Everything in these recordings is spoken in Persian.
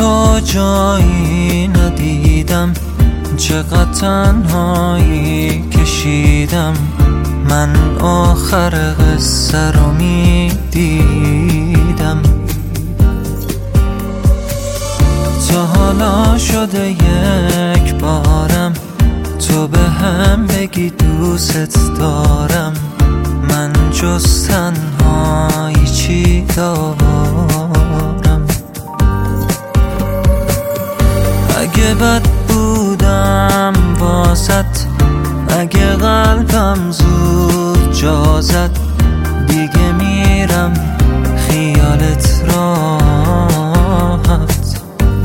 تو جایی ندیدم، چقدر تنهایی کشیدم. من آخر قصه رو میدیدم. تا حالا شده یک بارم تو به هم بگی دوست دارم. من جز تنهایی چی دارم؟ اگه بد بودم واسط، اگه قلبم زود جا زد، دیگه میرم خیالت راحت.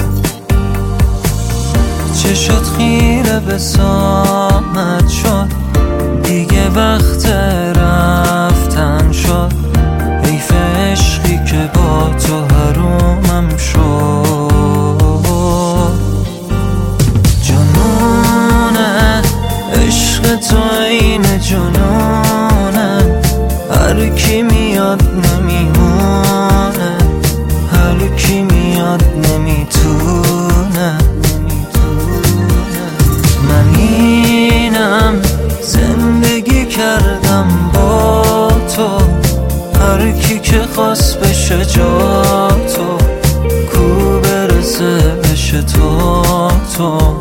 چشات خیره به ساعت شد، دیگه وقت رفتن شد. حیف عشقی که با تو حرومم شد. جنونه عشق تو این جنونه، هر کی میاد نمیمونه، هر کی میاد نمیتونه. من اینم زندگی کردم با تو، هر کی که خواست بشه جا تو، کو برسه بشه تو.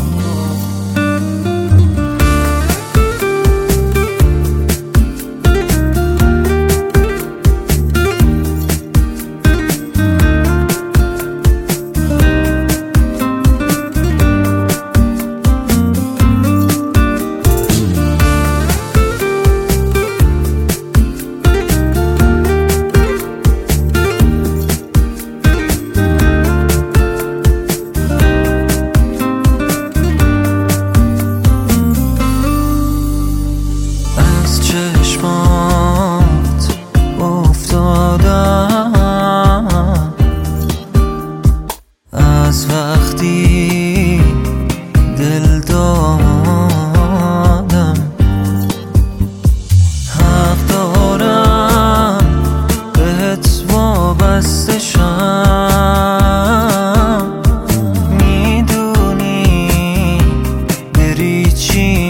از وقتی دل دادم، حق دارم بهت وابسته شم. میدونی بری چی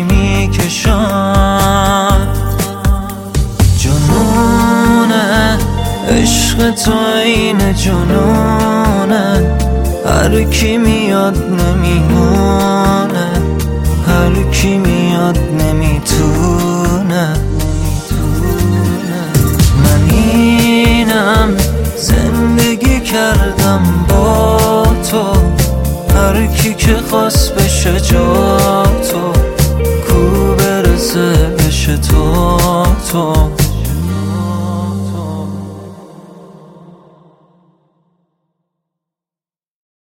میکشم. جنونه عشق تو این جنونه، هر کی میاد نمیمونه، هر کی میاد نمیتونه. من اینم زندگی کردم با تو، هر کی که خواست بشه جا